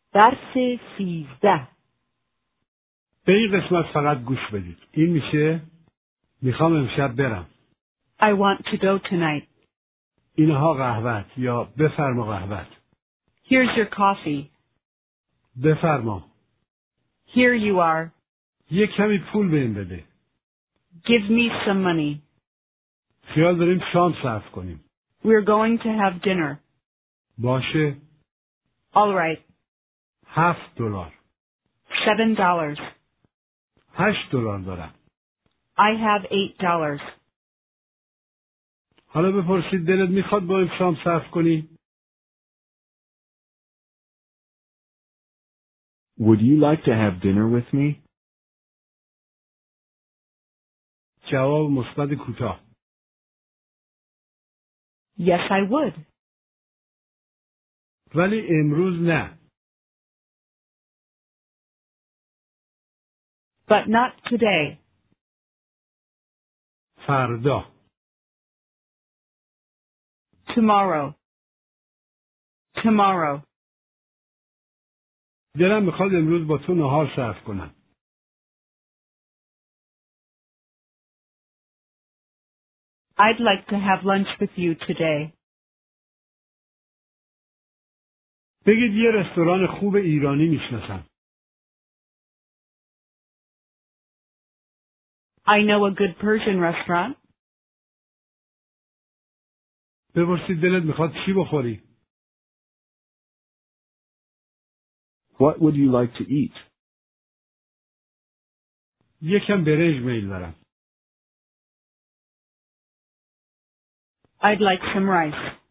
درس 13. به این قسمت فقط گوش بدید. این میشه میخوام امشب برم. I want to go tonight. اینها قهوت یا بفرما قهوت. Here's your coffee. بفرما. Here you are. یه کمی پول به این بده. Give me some money. خیال داریم شام صرف کنیم. We're going to have dinner. باشه. All right. $7. $7. $8 دارم. I have $8. حالا بپرسید دلت میخواد با این شام صرف کنی؟ Would you like to have dinner with me? جواب مثبت کوتاه. Yes, I would. ولی امروز نه. But not today. فردا. Tomorrow. Tomorrow. دلم میخواد امروز با تو نهار صرف کنم. I'd like to have lunch with you today. بگید یه رستوران خوب ایرانی میشناسم. I know a good Persian restaurant. بپرسید دلت میخواد چی بخوری؟ What would you like to eat? یکم برنج میل دارم. I'd like some rice.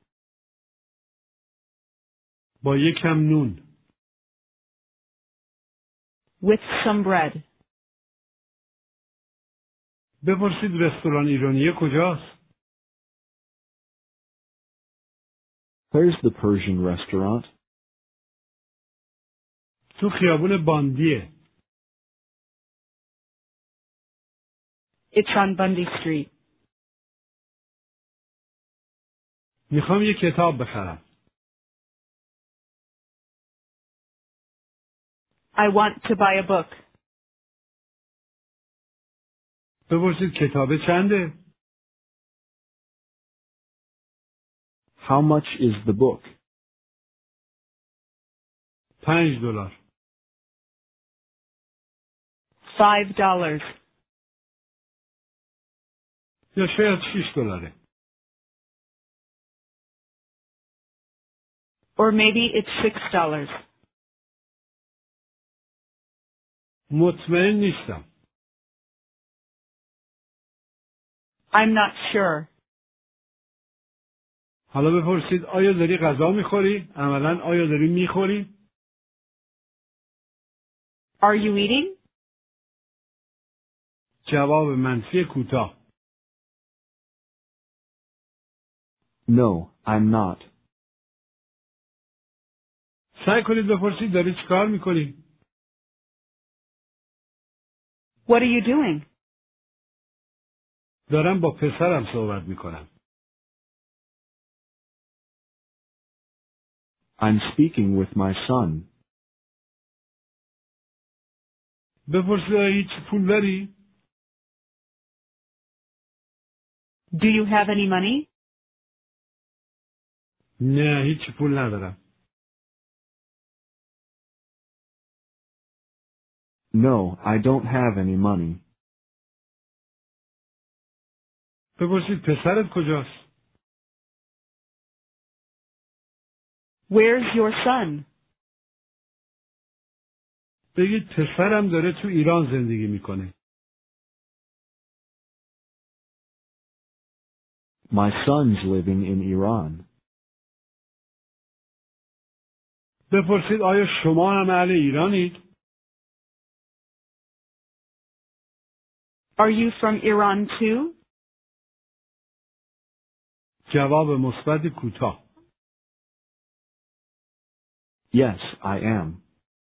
با یکم نون. With some bread. بپرسید رستوران ایرانی کجاست؟ Where's the Persian restaurant? تو خیابون باندیه. It's on Bundy Street. میخوام یه کتاب بخرم. I want to buy a book. بپرسید کتابه چنده؟ How much is the book? $5. $5. یا شاید $6. Or maybe it's $6. مطمئن نیستم. I'm not sure. حالا بپرسید آیا داری غذا میخوری؟ عملاً آیا داری میخوری؟ Are you eating? جواب منفی کوتاه. No, I'm not. سعی کنید بپرسید داری چیکار میکنی؟ What are you doing? دارم با پسرم صحبت میکنم. I'm speaking with my son. بپرسید آیا هیچ پول داری؟ Do you have any money? نه هیچ پول ندارم. No, I don't have any money. بپرسید پسرت کجاست؟ Where's your son? بگید پسرم داره تو ایران زندگی میکنه. My son's living in Iran. بپرسید آیا شما هم اهل ایرانید؟ Are you from Iran too? جواب مثبت کوتاه. Yes, I am.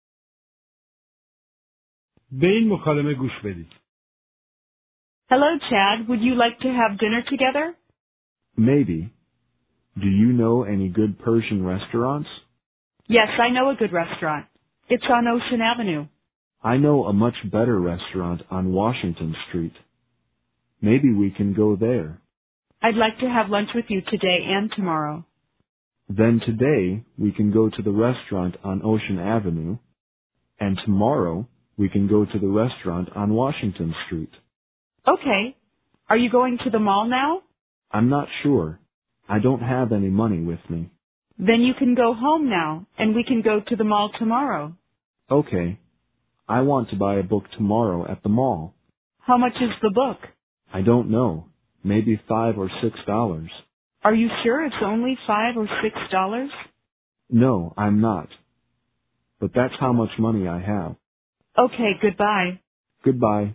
به این مکالمه گوش بدید. Hello, Chad. Would you like to have dinner together? Maybe. Do you know any good Persian restaurants? Yes, I know a good restaurant. It's on Ocean Avenue. I know a much better restaurant on Washington Street. Maybe we can go there. I'd like to have lunch with you today and tomorrow. Then today we can go to the restaurant on Ocean Avenue, and tomorrow we can go to the restaurant on Washington Street. Okay. Are you going to the mall now? I'm not sure. I don't have any money with me. Then you can go home now, and we can go to the mall tomorrow. Okay. I want to buy a book tomorrow at the mall. How much is the book? I don't know. Maybe $5 or $6. Are you sure it's only $5 or $6? No, I'm not. But that's how much money I have. Okay, goodbye. Goodbye.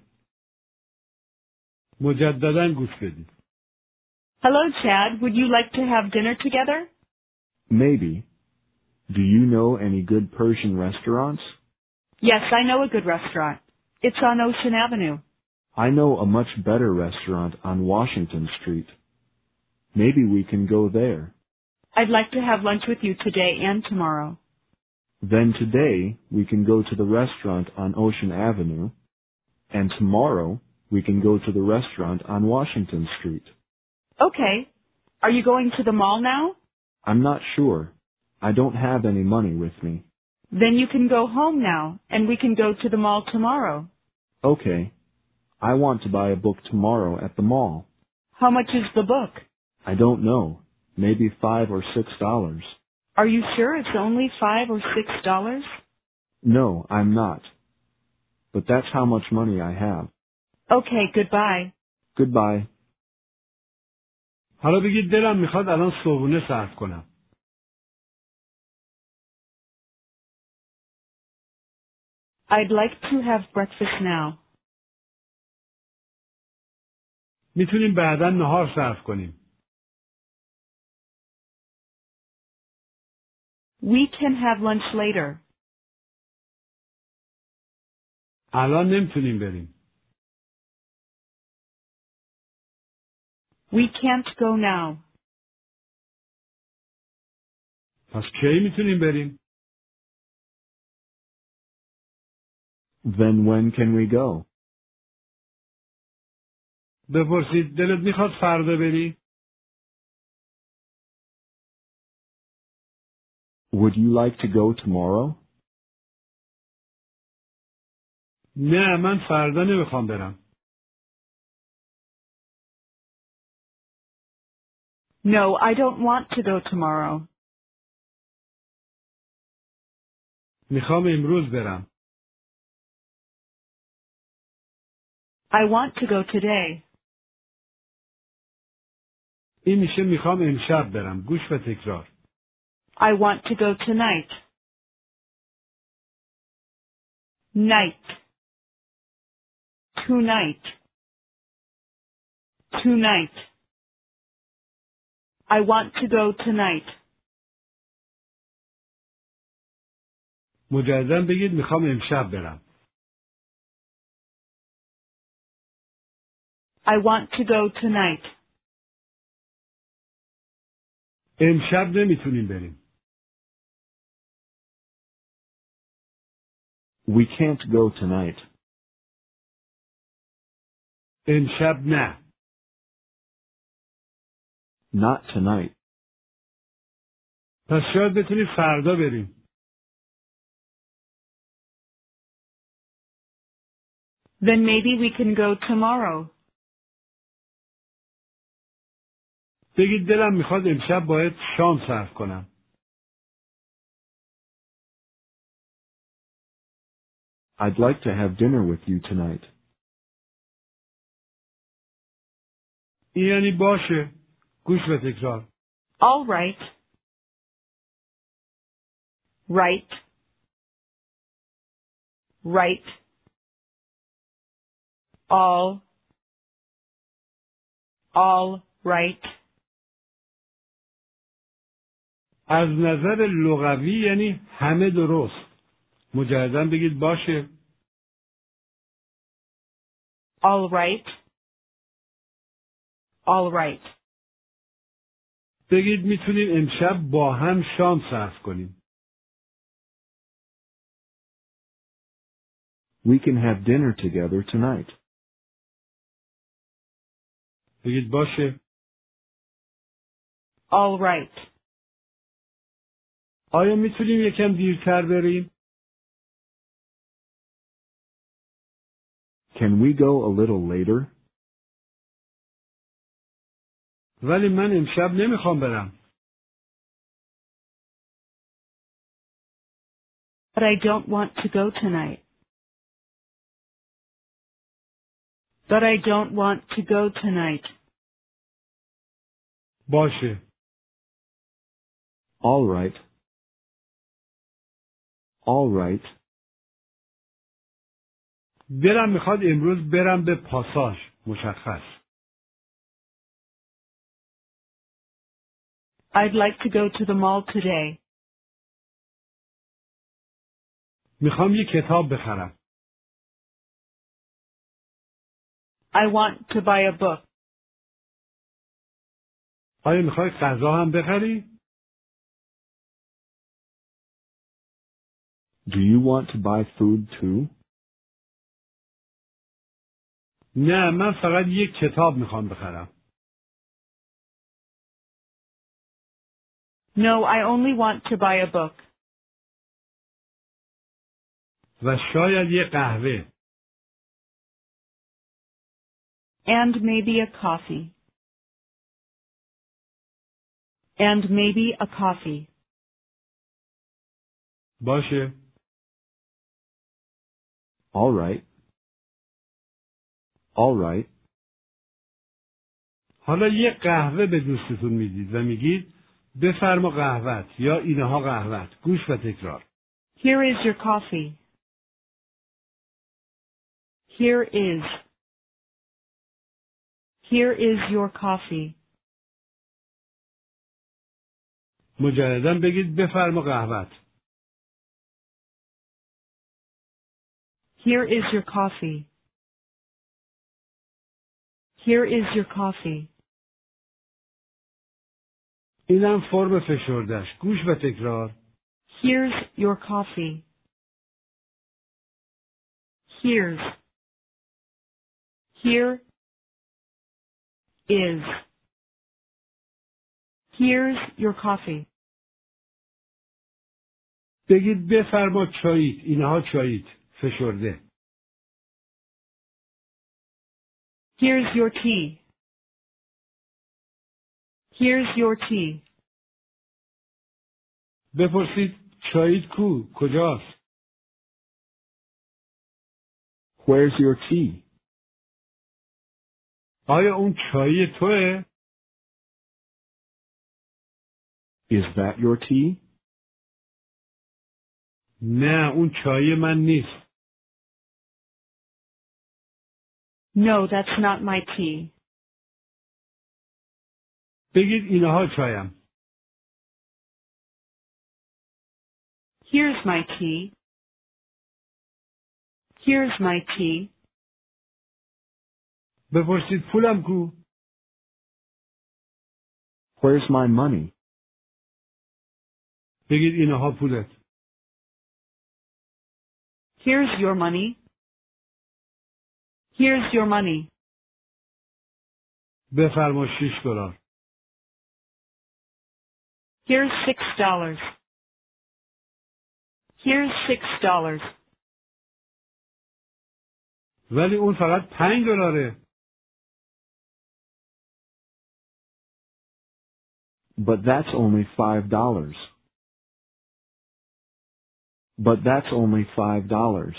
مجددا گوش بدید. Hello, Chad. Would you like to have dinner together? Maybe. Do you know any good Persian restaurants? Yes, I know a good restaurant. It's on Ocean Avenue. I know a much better restaurant on Washington Street. Maybe we can go there. I'd like to have lunch with you today and tomorrow. Then today we can go to the restaurant on Ocean Avenue, and tomorrow we can go to the restaurant on Washington Street. Okay. Are you going to the mall now? I'm not sure. I don't have any money with me. Then you can go home now, and we can go to the mall tomorrow. Okay. I want to buy a book tomorrow at the mall. How much is the book? I don't know. Maybe $5 or $6. Are you sure it's only $5 or $6? No, I'm not. But that's how much money I have. Okay, goodbye. Goodbye. حالا بگید دلم میخواد الان صبحونه صرف کنم. I'd like to have breakfast now. میتونیم بعدا نهار صرف کنیم. We can have lunch later. الان نمیتونیم بریم. We can't go now. پس کی میتونیم بریم؟ Then when can we go? بپرسید دلت میخواد فردا بری؟ Would you like to go tomorrow? نه من فردا نمیخوام برم. No, I don't want to go tomorrow. میخوام امروز برم. I want to go today. این میشه میخوام امشب برم. گوش و تکرار. I want to go tonight. Night. Tonight. Tonight. I want to go tonight. مجددا بگید میخوام امشب برم. I want to go tonight. امشب نمیتونیم بریم. We can't go tonight. امشب نه. Not tonight. پس شاید بتونیم فردا بریم. Then maybe we can go tomorrow. بگید دلم میخواد امشب باید شام صرف کنم. I'd like to have dinner with you tonight. این یعنی باشه. گوش و تکرار. All right. Right. Right. All right. از نظر لغوی یعنی همه درست. مجددا بگید باشه. All right. All right. بگید میتونیم امشب با هم شام صرف کنیم. We can have dinner together tonight. بگید باشه. All right. آیا میتونیم یکم دیرتر بریم؟ Can we go a little later? ولی من امشب نمیخوام برم. But I don't want to go tonight. But I don't want to go tonight. باشه. All right. All right. دلم میخواد امروز برم به پاساژ. مشخص. I'd like to go to the mall today. میخوام یه کتاب بخرم. I want to buy a book. آیا میخوای غذا هم بخری؟ Do you want to buy food too? نه، من فقط یک کتاب میخوام بخرم. No, I only want to buy a book. و شاید یه قهوه. And maybe a coffee. And maybe a coffee. باشه. All right. All right. حالا یه قهوه به دوستتون میدید و میگید بفرما قهوت یا اینها قهوت. گوش و تکرار. Here is your coffee. Here is. Here is your coffee. مجددا بگید بفرما قهوت. Here is your coffee. Here is your coffee. اینم فرم فشردش. گوش و تکرار. Here's your coffee. Here's. Here is. Here's your coffee. بگید بفرما چاییت. اینها چاییت. فشرده. Here's your tea. Here's your tea. بپرسید چاییت کو؟ کجاست؟ Where's your tea? آیا اون چایی توه؟ Is that your tea? نه، اون چای من نیست. No, that's not my tea. بگید اینها چایم. Here's my tea. Here's my tea. بپرسید پولم کو؟ Where's my money? بگید اینها پولت. Here's your money. Here's your money. بفرما $6. Here's $6. Here's $6. ولی اون فقط $5. But that's only $5. But that's only $5.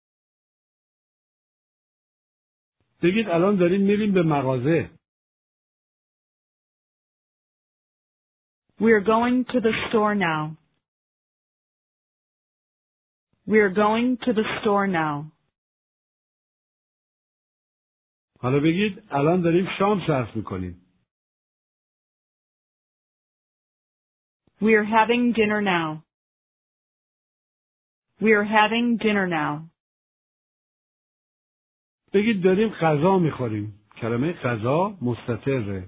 بگید الان داریم میریم به مغازه. We're going to the store now. We're going to the store now. حالا بگید الان داریم شام صرف میکنیم. We're having dinner now. We're having dinner now. بگید داریم غذا میخوریم. کلمه غذا مستتره.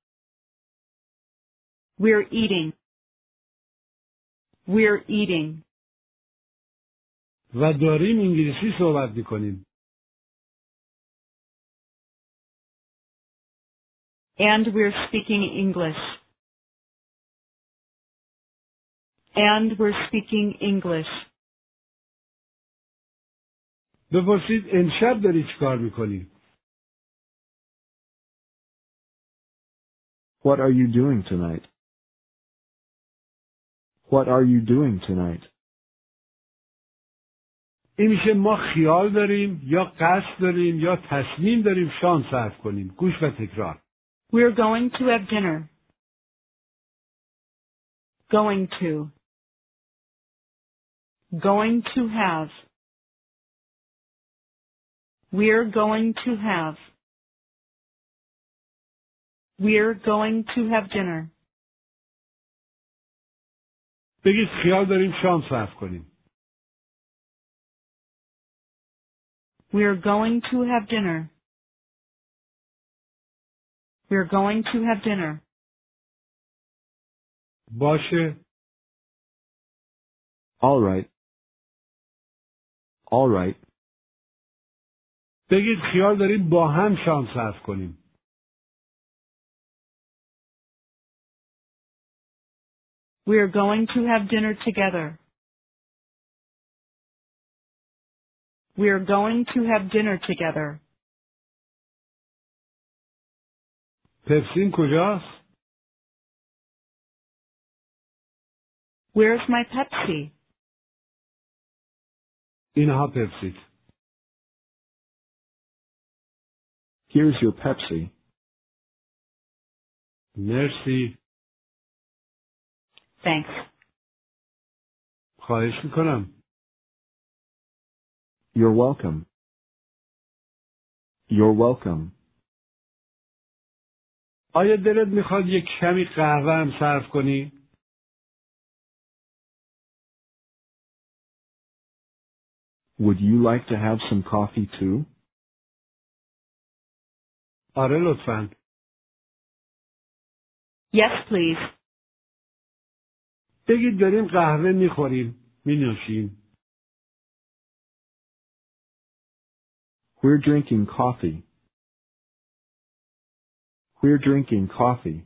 We're eating. We're eating. و داریم انگلیسی صحبت میکنیم. And we're speaking English. And we're speaking English. بپرسید امشب داری چی کار میکنی؟ What are you doing tonight? What are you doing tonight? این میشه ما خیال داریم یا قصد داریم یا تصمیم داریم شام صرف کنیم. گوش و تکرار. We're going to have dinner. Going to. Going to have. We're going to have. We're going to have dinner. بگید خیال داریم شام صرف کنیم. We're going to have dinner. We're going to have dinner. باشه. All right. All right. بگید خیال داریم با هم شام صرف کنیم. We're going to have dinner together. We're going to have dinner together. پپسین کجاست؟ Where's my Pepsi? اینها پپسیت. Here's your Pepsi. مرسی. Thanks. خواهش میکنم. You're welcome. You're welcome. آیا دلت میخواد یک کمی قهوه هم صرف کنی؟ Would you like to have some coffee too? آره لطفاً. Yes, please. بگید داریم قهوه میخوریم، مینوشیم. We're drinking coffee. We're drinking coffee.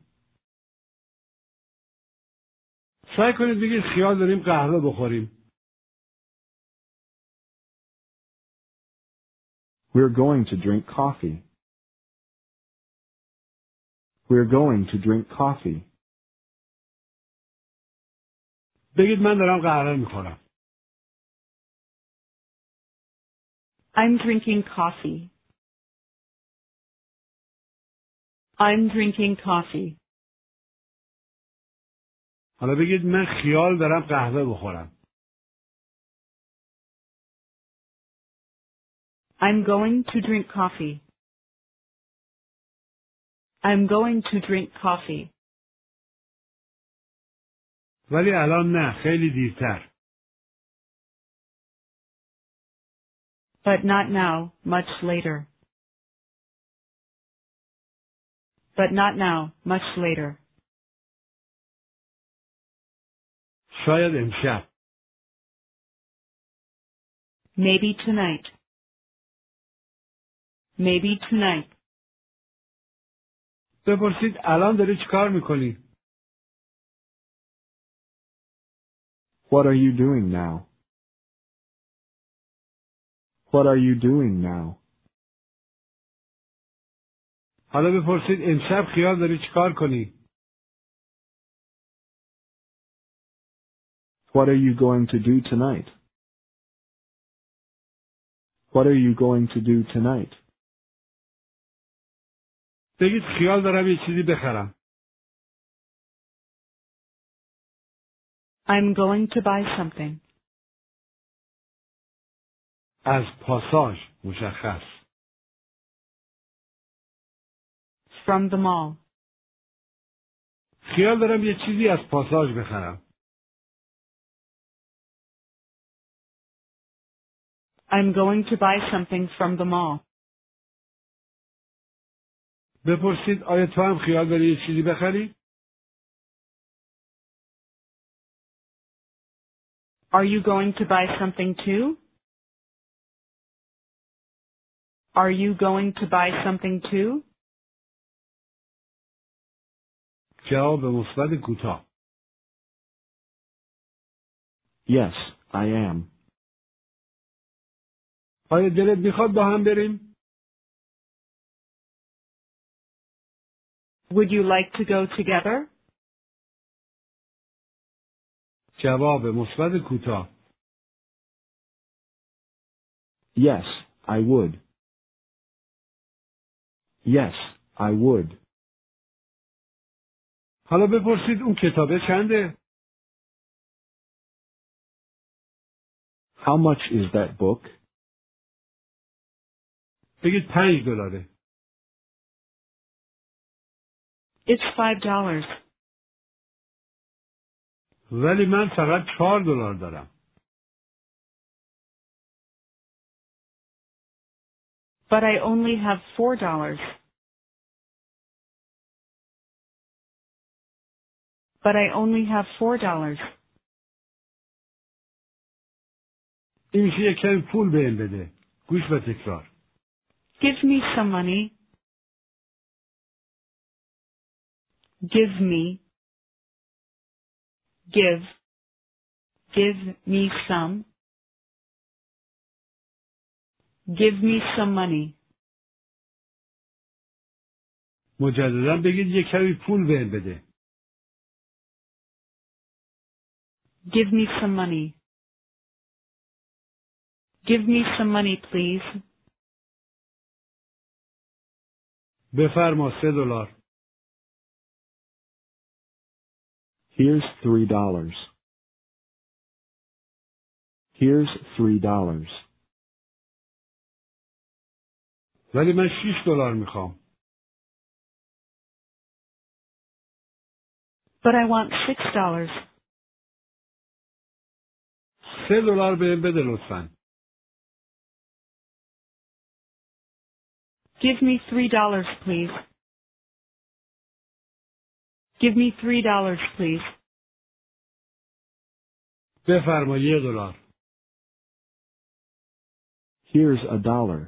سعی کنید بگید خیال داریم قهوه بخوریم. We're going to drink coffee. We're going to drink coffee. بگید من دارم قهوه میخورم. I'm drinking coffee. I'm drinking coffee. حالا بگید من خیال دارم قهوه بخورم. I'm going to drink coffee. I'm going to drink coffee. ولی الان نه، خیلی دیرتر. But not now, much later. But not now, much later. شاید امشب. Maybe tonight. Maybe tonight. بپرسید الان داری چی کار میکنی؟ What are you doing now? What are you doing now? حالا بپرسید امشب خیال داری چی کار کنی؟ What are you going to do tonight? What are you going to do tonight? بگید خیال دارم یه چیزی بخرم. I'm going to buy something. از پاساژ مشخص. From the mall. خیال دارم یه چیزی از پاساژ بخرم. I'm going to buy something from the mall. بپرسید آیا تو هم خیال داری یه چیزی بخری؟ Are you going to buy something too? Are you going to buy something too? جواب مثبت کوتاه. Yes, I am. آیا دلت میخواد با هم بریم؟ Would you like to go together? جواب مثبت کوتاه. Yes, I would. Yes, I would. حالا بپرسید اون کتابه چنده؟ How much is that book? بگید $5. It's $5. ولی من فقط $4 دارم. But I only have $4. But I only have $4. این میشه یک کمی پول بهم بده. گوش و تکرار. Give me some money. Give me. Give. Give me some. Give me some money. مجددا بگید یک کمی پول بهم بده. Give me some money. Give me some money, please. بفرما $3. Here's $3. Here's $3. ولی من $6 میخوام. But I want $6. $3 بهم بده لطفاً. Give me $3, please. Give me $3, please. بفرما $1. Here's $1.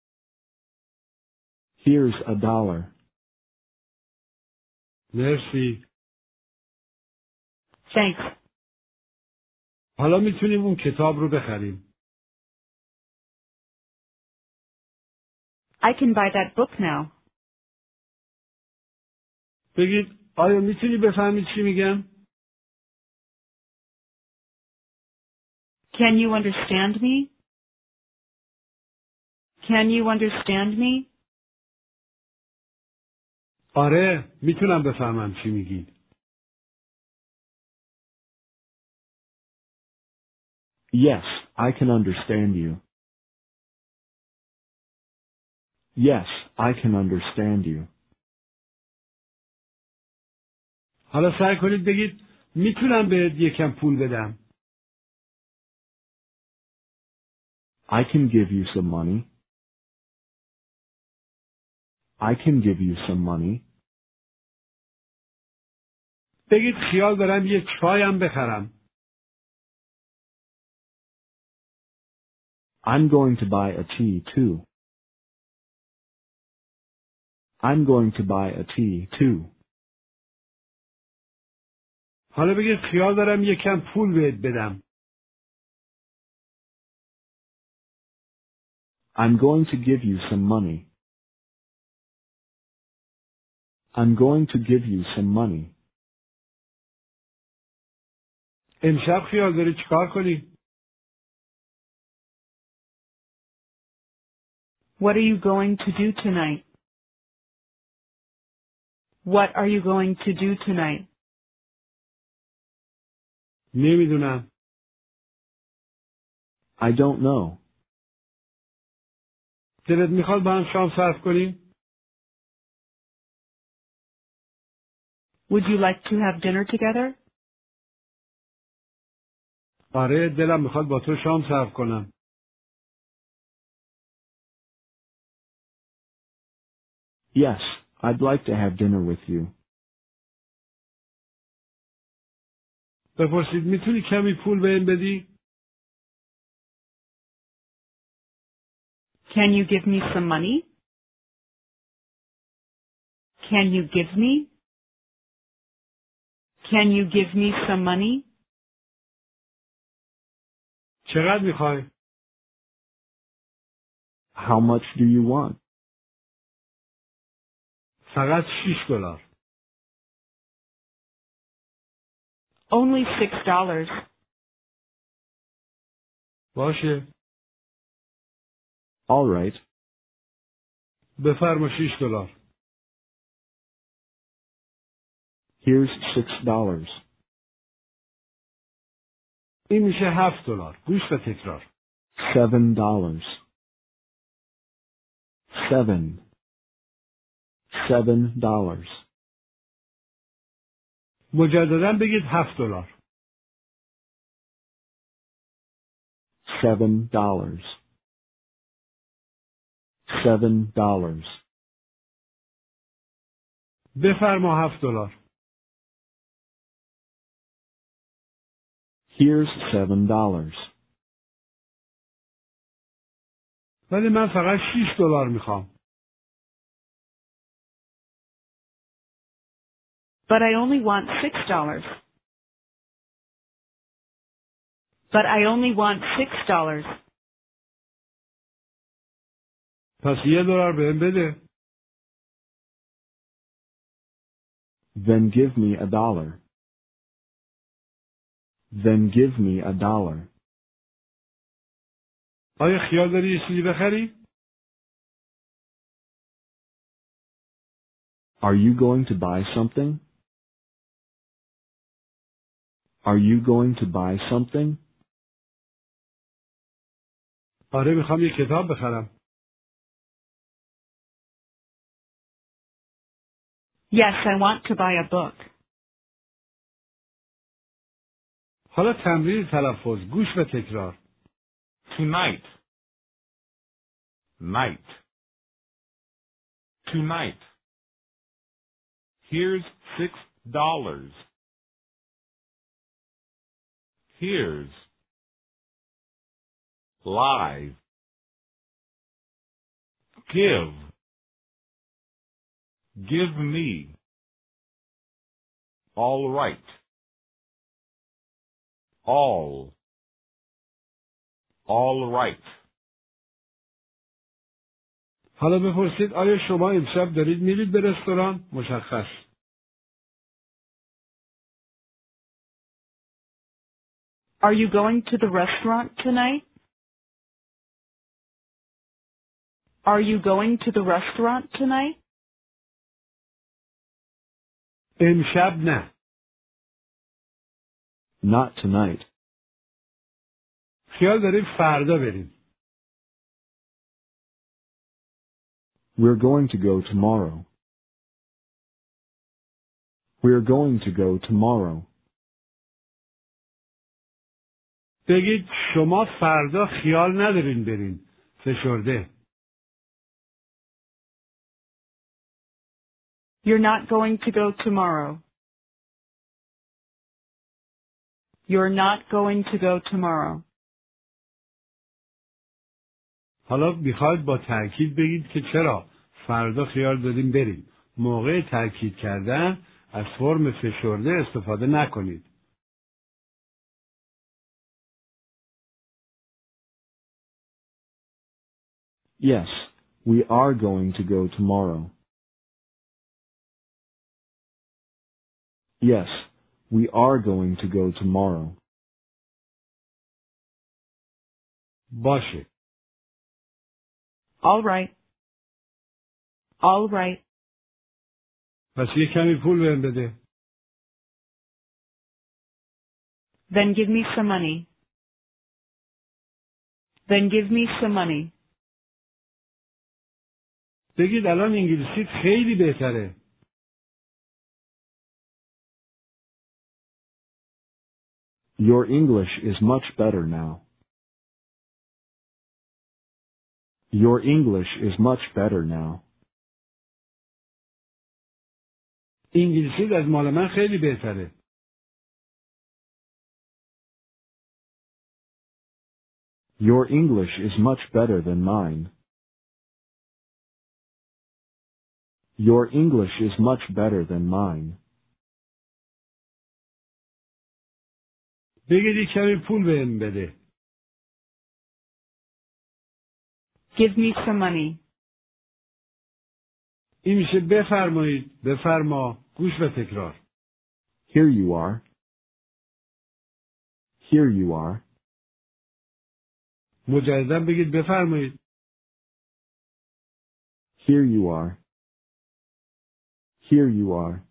Here's $1. مرسی. Thanks. حالا میتونیم اون کتاب رو بخریم. I can buy that book now. بگید آیا میتونی بفهمی چی میگم؟ Can you understand me? Can you understand me? آره میتونم بفهمم چی میگید. Yes, I can understand you. Yes, I can understand you. حالا سعی کنید بگید میتونم بهت یکم پول بدم. I can give you some money. I can give you some money. بگید خیال دارم یه چایم بخرم. I'm going to buy a tea too. I'm going to buy a tea too. حالا بگید خیال دارم یکم پول بهت بدم. I'm going to give you some money. I'm going to give you some money. امشب خیال داری چیکار کنی؟ What are you going to do tonight? What are you going to do tonight? نمیدونم. I don't know. دلت میخواد با هم شام صرف کنیم؟ Would you like to have dinner together? آره دلم میخواد با تو شام صرف کنم. Yes, I'd like to have dinner with you. بپرسید میتونی کمی پول بهم بدی؟ Can you give me some money? Can you give me? Can you give me some money? چقدر میخوای؟ How much do you want? فقط $6. Only $6. باشه. All right. بفرما $6. Here's $6. این میشه $7. گوش و تکرار. $7. $7. مجددا بگید $7. $7. $7. بفرما $7. Here's $7. ولی من فقط $6 میخوام. But I only want $6. But I only want $6. پس $1 بهم بده. Then give me $1. Then give me $1. آیا خیال داری یه چیزی بخری؟ Are you going to buy something? Are you going to buy something? آره میخوام یه کتاب بخرم. Yes, I want to buy a book. حالا تمرین تلفظ. گوش و تکرار. Tonight. Night. Tonight. Here's $6. Here's. Live. Give. Give me. All right. All. All right. حالا بپرسید آیا شما امشب دارید میرید به رستوران؟ مشخص. Are you going to the restaurant tonight? Are you going to the restaurant tonight? امشب نه. Not tonight. خیال داریم فردا بریم. We're going to go tomorrow. We're going to go tomorrow. بگید شما فردا خیال ندارین برین. فشرده. You're not going to go tomorrow. You're not going to go tomorrow. حالا میخواید با تأکید بگید که چرا فردا خیال داریم بریم. موقع تأکید کردن از فرم فشرده استفاده نکنید. Yes, we are going to go tomorrow. Yes, we are going to go tomorrow. باشه. All right. All right. پس یه کمی پول بهم بده. Then give me some money. Then give me some money. بگید الان انگلیسیت خیلی بهتره. Your English is much better now. Your English is much better now. انگلیسیت از مال من خیلی بهتره. Your English is much better than mine. Your English is much better than mine. بگید یک کمی پول بهم بده. Give me some money. این میشه بفرمایید، بفرما، گوش و تکرار. Here you are. Here you are. مجددا بگید بفرمایید. Here you are. Here you are.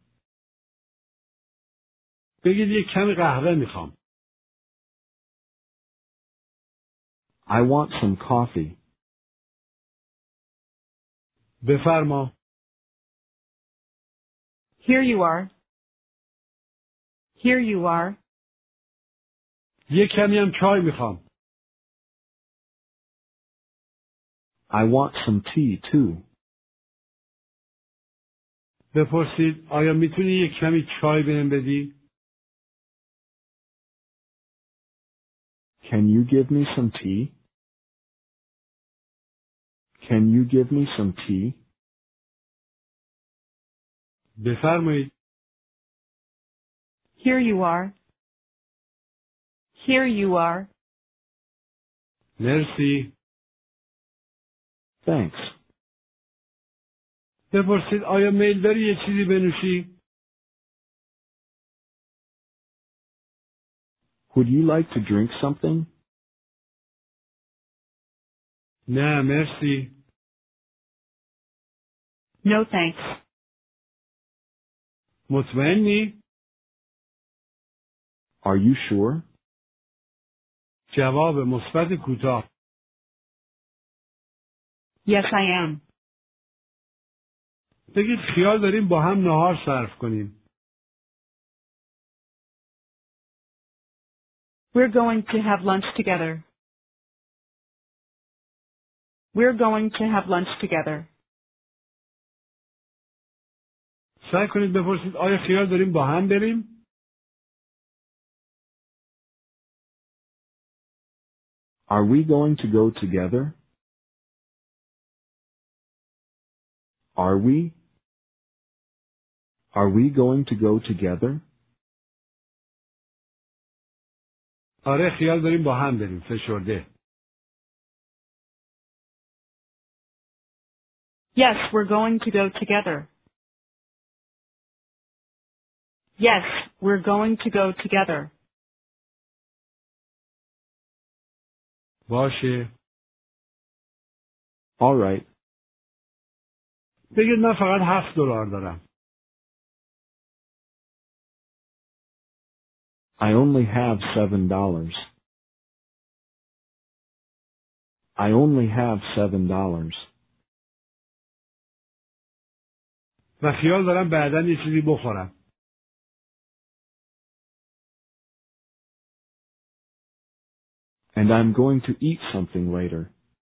بگید یک کمی قهوه میخوام. I want some coffee. بفرما. Here you are. Here you are. یک کمی هم چای میخوام. I want some tea too. بپرسید آیا میتونی یک کمی چای بهم بدی؟ Can you give me some tea? Can you give me some tea? بفرمایید. Here you are. Here you are. مرسی. Thanks. بپرسید آیا میل داری یه چیزی بنوشی؟ Would you like to drink something? نه مرسی. No thanks. مطمئنی؟ Are you sure? جواب مثبت کوتاه. Yes, I am. بگید خیال داریم با هم نهار صرف کنیم. We're going to have lunch together. We're going to have lunch together. سعی کنید بپرسید آیا خیال داریم با هم بریم؟ Are we going to go together? Are we? Are we going to go together? آره خیال داریم با هم بریم. فشرده. Yes, we're going to go together. Yes, we're going to go together. باشه. All right. بگید من فقط $7 دارم. I only have $7. I only have $7. و خیال دارم بعداً یه چیزی بخورم. And I'm going to eat something later.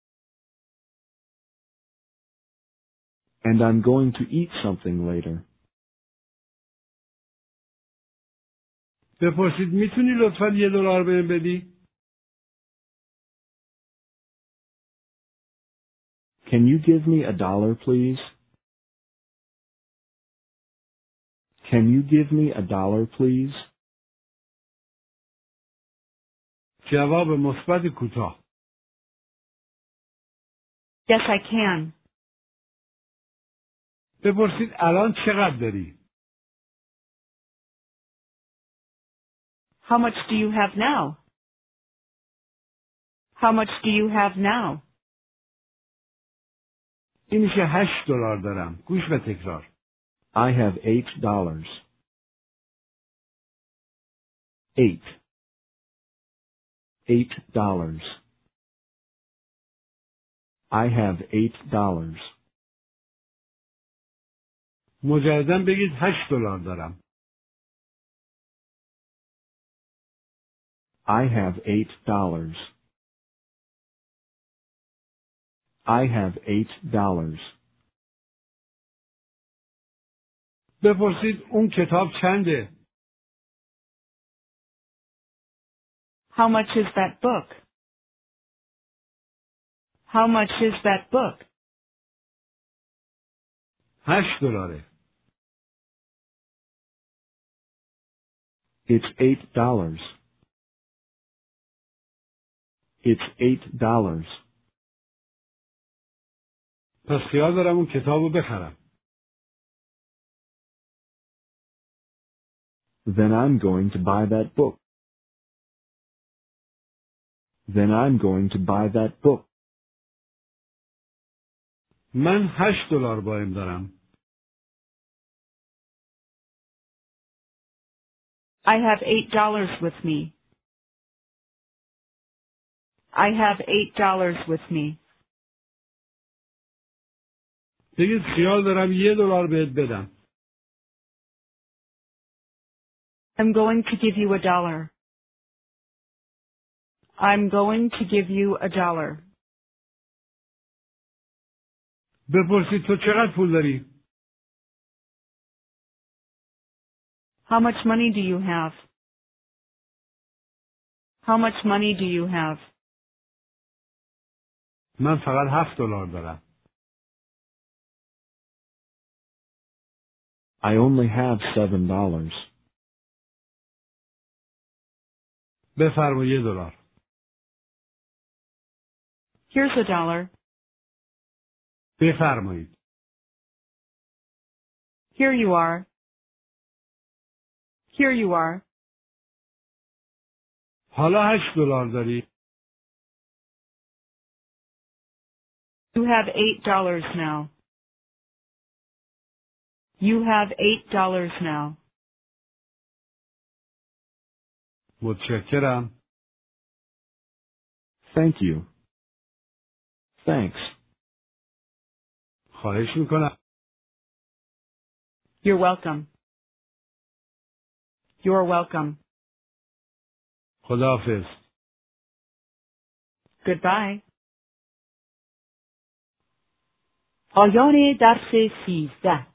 And I'm going to eat something later. بپرسید میتونی لطفاً $1 بهم بدی؟ Can you give me $1, please? Can you give me $1, please? جواب مثبت کوتاه. Yes, I can. بپرسید الان چقدر داری؟ How much do you have now? How much do you have now? این میشه $8 دارم. گوش و تکرار. I have $8. 8 $8. I have $8. مجددا بگید $8 دارم. I have $8. I have $8. بپرسید اون کتاب چنده؟ How much is that book? How much is that book? $8. It's $8. It's $8. پس خیال دارم اون کتابو بخرم. Then I'm going to buy that book. Then I'm going to buy that book. من $8 با این دارم. I have $8 with me. I have $8 with me. بگید خیال دارم $1 بهت بدم. I'm going to give you $1. I'm going to give you $1. بپرسید تو چقدر پول داری؟ How much money do you have? How much money do you have? من فقط $7 دارم. I only have $7. بفرما $1. Here's $1. بفرمایید. Here you are. Here you are. حالا $8 داری؟ You have $8 now. You have $8 now. متشکرم. Thank you. Thanks. خواهش میکنم. You're welcome. You're welcome. خداحافظ. Goodbye. پایان درس 13